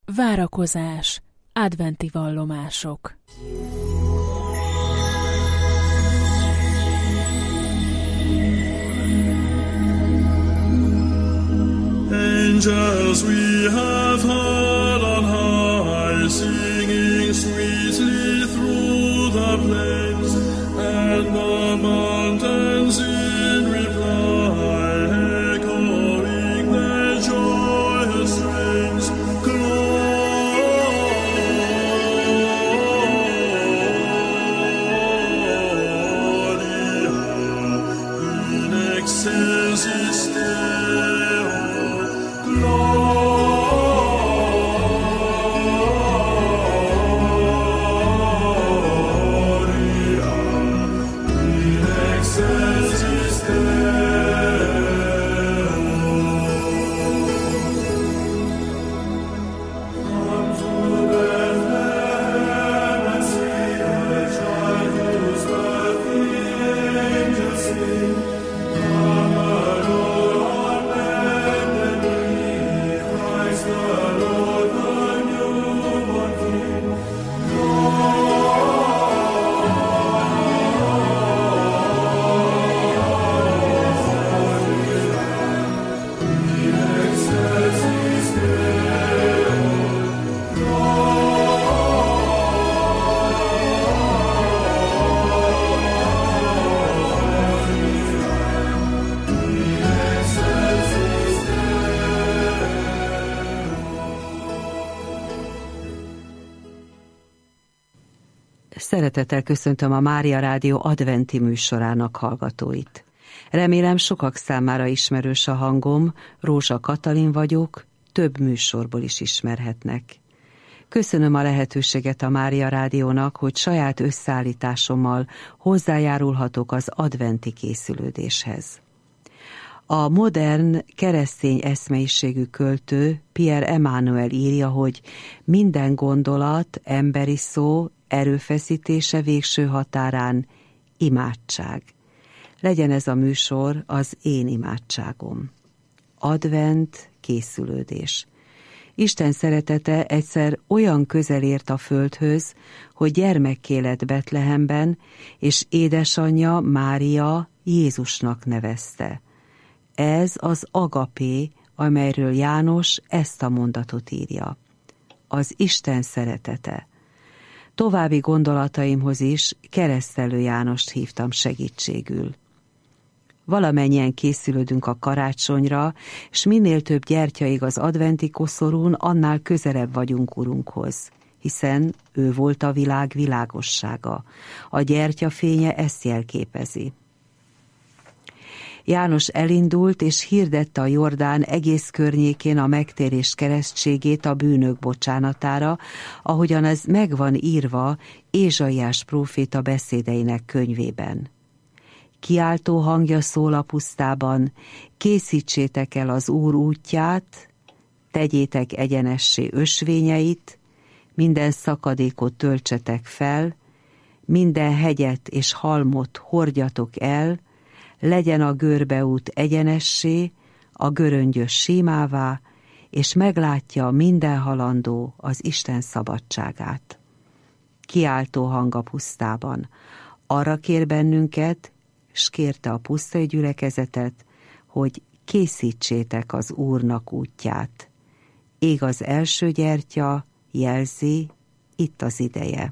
Várakozás, adventi vallomások. Angels we have heard on high, singing sweetly through the plains, and the mountains in reply, echoing their joyous strains. Gloria in excelsis Deo. Szeretettel köszöntöm a Mária Rádió adventi műsorának hallgatóit. Remélem sokak számára ismerős a hangom, Rózsa Katalin vagyok, több műsorból is ismerhetnek. Köszönöm a lehetőséget a Mária Rádiónak, hogy saját összeállításommal hozzájárulhatok az adventi készülődéshez. A modern, keresztény eszmeiségű költő Pierre Emmanuel írja, hogy minden gondolat, emberi szó, erőfeszítése végső határán imádság. Legyen ez a műsor az én imádságom. Advent, készülődés. Isten szeretete egyszer olyan közel ért a földhöz, hogy gyermekké lett Betlehemben, és édesanyja Mária Jézusnak nevezte. Ez az agapé, amelyről János ezt a mondatot írja. Az Isten szeretete. További gondolataimhoz is Keresztelő Jánost hívtam segítségül. Valamennyien készülődünk a karácsonyra, és minél több gyertya ég az adventi koszorún, annál közelebb vagyunk Urunkhoz, hiszen ő volt a világ világossága. A gyertya fénye ezt jelképezi. János elindult és hirdette a Jordán egész környékén a megtérés keresztségét a bűnök bocsánatára, ahogyan ez meg van írva Ézsaiás próféta beszédeinek könyvében. Kiáltó hangja szól a pusztában, készítsétek el az Úr útját, tegyétek egyenessé ösvényeit, minden szakadékot töltsetek fel, minden hegyet és halmot hordjatok el, legyen a görbeút egyenessé, a göröngyös símává, és meglátja minden halandó az Isten szabadságát. Kiáltó hang a pusztában. Arra kér bennünket, s kérte a pusztai gyülekezetet, hogy készítsétek az Úrnak útját. Ég az első gyertya, jelzi, itt az ideje.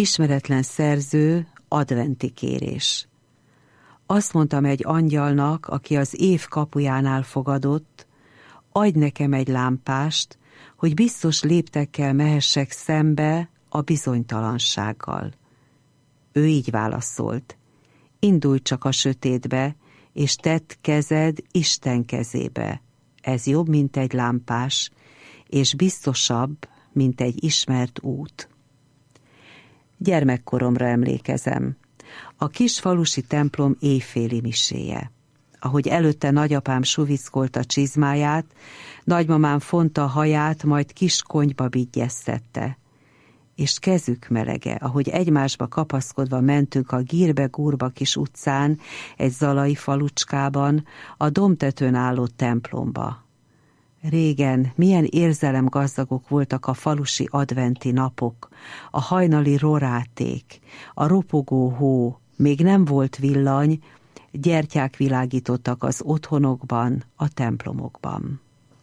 Ismeretlen szerző, adventi kérés. Azt mondtam egy angyalnak, aki az év kapujánál fogadott, adj nekem egy lámpást, hogy biztos léptekkel mehessek szembe a bizonytalansággal. Ő így válaszolt, indulj csak a sötétbe, és tedd kezed Isten kezébe. Ez jobb, mint egy lámpás, és biztosabb, mint egy ismert út. Gyermekkoromra emlékezem. A kis falusi templom éjféli miséje. Ahogy előtte nagyapám suvickolta csizmáját, nagymamám fonta a haját, majd kis konyba bigyeztette. És kezük melege, ahogy egymásba kapaszkodva mentünk a gírbe-gúrba kis utcán, egy zalai falucskában, a dombtetőn álló templomba. Régen milyen érzelemgazdagok voltak a falusi adventi napok, a hajnali roráték, a ropogó hó, még nem volt villany, gyertyák világítottak az otthonokban, a templomokban.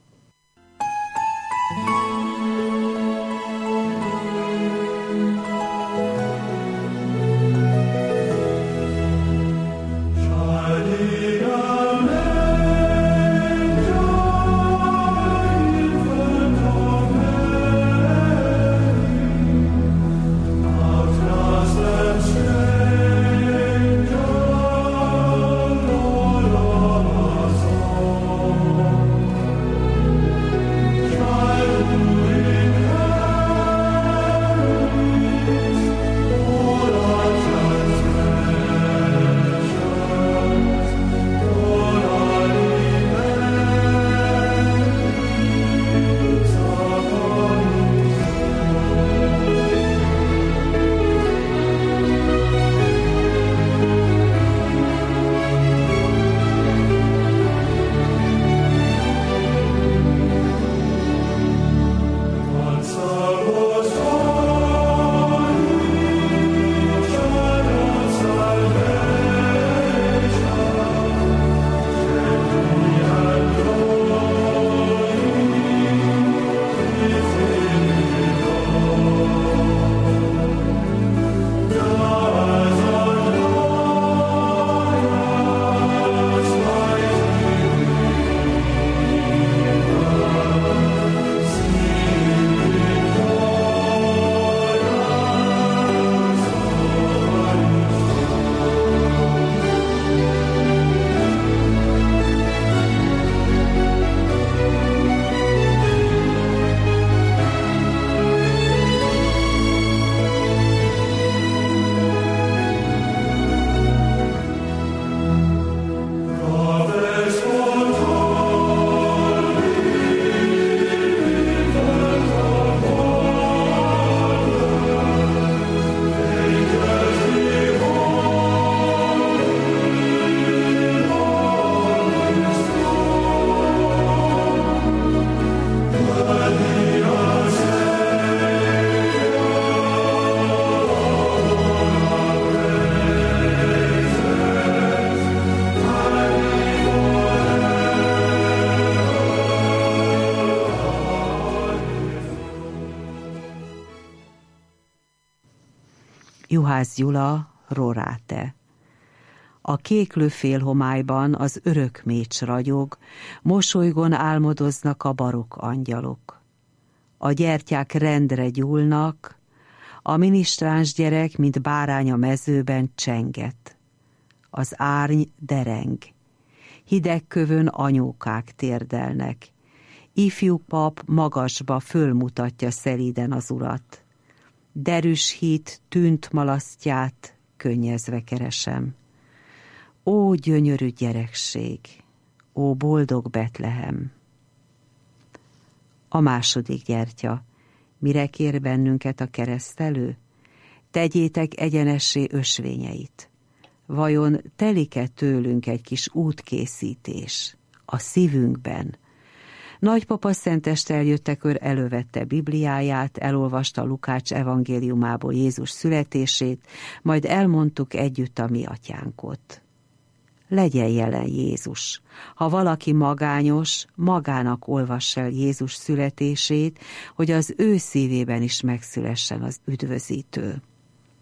Juhász Gyula, Roráte. A kéklő félhomályban az örök mécs ragyog, mosolygon álmodoznak a barokk angyalok. A gyertyák rendre gyúlnak, a minisztráns gyerek, mint bárány a mezőben csenget. Az árny dereng, hideg kövön anyókák térdelnek, ifjú pap magasba fölmutatja szelíden az urat. Derűs hit tűnt malasztját könnyezve keresem. Ó, gyönyörű gyerekség! Ó, boldog Betlehem! A második gyertya. Mire kér bennünket a keresztelő? Tegyétek egyenessé ösvényeit. Vajon telik-e tőlünk egy kis útkészítés? A szívünkben. Nagypapa szenteste eljöttekor elővette Bibliáját, elolvasta Lukács evangéliumából Jézus születését, majd elmondtuk együtt a mi atyánkot. Legyen jelen Jézus. Ha valaki magányos, magának olvass el Jézus születését, hogy az ő szívében is megszülessen az üdvözítő.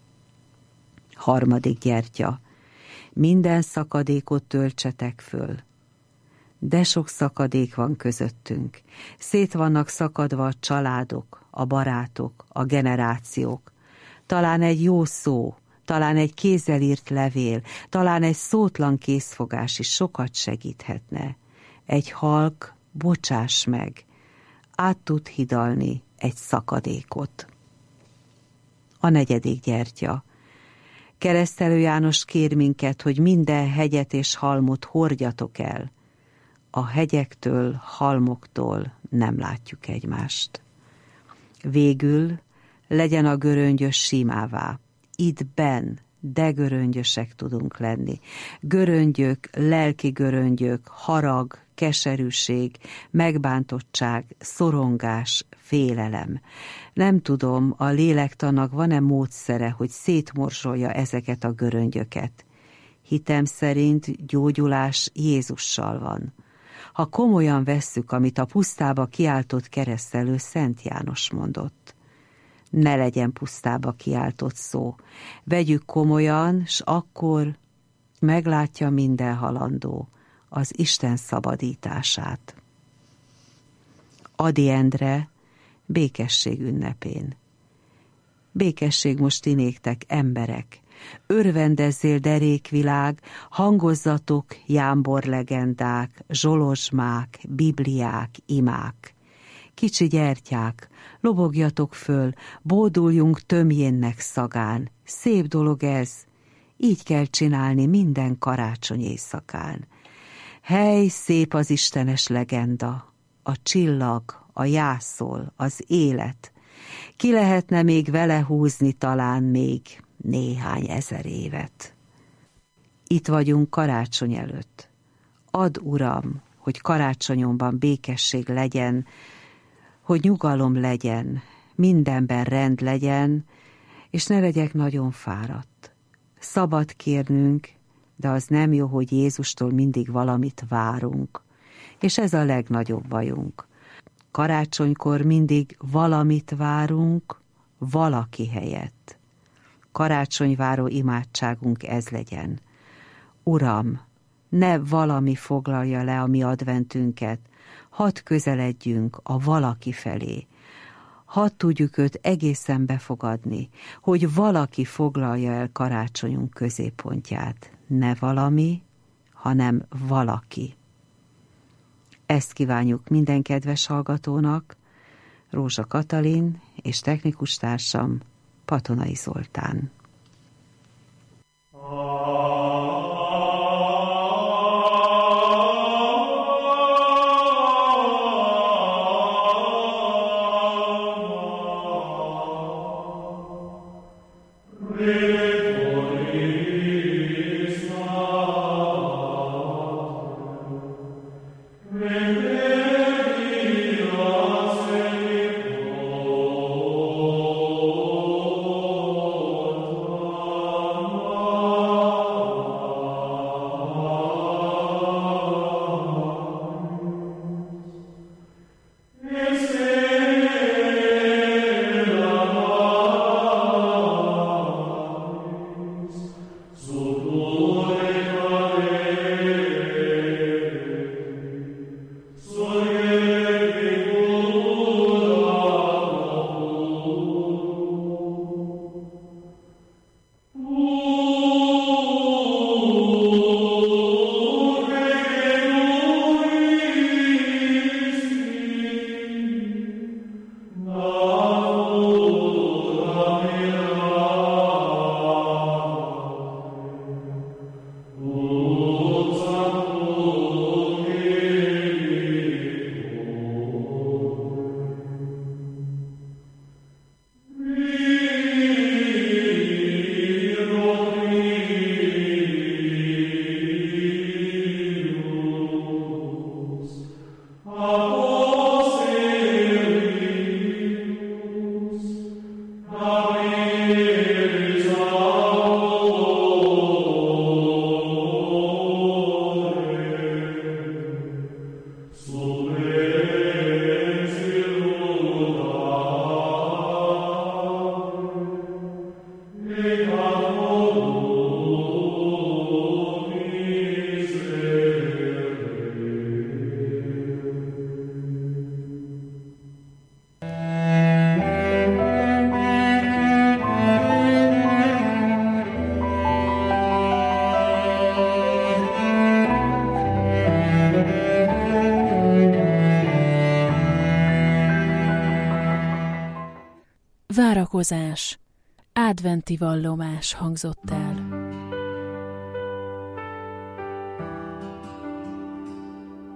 Harmadik gyertya. Minden szakadékot töltsetek föl. De sok szakadék van közöttünk. Szét vannak szakadva a családok, a barátok, a generációk. Talán egy jó szó, talán egy kézzel írt levél, talán egy szótlan készfogás is sokat segíthetne. Egy halk, bocsáss meg, át tud hidalni egy szakadékot. A negyedik gyertya. Keresztelő János kér minket, hogy minden hegyet és halmot hordjatok el. A hegyektől, halmoktól nem látjuk egymást. Végül legyen a göröngyös simává. Itt benn, de göröngyösek tudunk lenni. Göröngyök, lelki göröngyök, harag, keserűség, megbántottság, szorongás, félelem. Nem tudom, a lélektannak van-e módszere, hogy szétmorzsolja ezeket a göröngyöket. Hitem szerint gyógyulás Jézussal van. Ha komolyan vesszük, amit a pusztába kiáltott keresztelő Szent János mondott. Ne legyen pusztába kiáltott szó. Vegyük komolyan, s akkor meglátja minden halandó az Isten szabadítását. Ady Endre, békesség ünnepén. Békesség most ti néktek, emberek! Örvendezzél, derékvilág, hangozzatok, jámbor legendák, zsolozsmák, bibliák, imák. Kicsi gyertyák, lobogjatok föl, bóduljunk tömjénnek szagán. Szép dolog ez, így kell csinálni minden karácsony éjszakán. Hely, szép az istenes legenda, a csillag, a jászol, az élet. Ki lehetne még vele húzni talán még néhány ezer évet. Itt vagyunk karácsony előtt. Add, Uram, hogy karácsonyomban békesség legyen, hogy nyugalom legyen, mindenben rend legyen, és ne legyek nagyon fáradt. Szabad kérnünk, de az nem jó, hogy Jézustól mindig valamit várunk, és ez a legnagyobb bajunk. Karácsonykor mindig valamit várunk, valaki helyett. Karácsonyváró imádságunk ez legyen. Uram, ne valami foglalja le a mi adventünket, hadd közeledjünk a valaki felé. Hadd tudjuk őt egészen befogadni, hogy valaki foglalja el karácsonyunk középpontját. Ne valami, hanem valaki. Ezt kívánjuk minden kedves hallgatónak, Rózsa Katalin és technikus társam Patonai Zoltán. Amen. imádkozás, adventi vallomás hangzott el.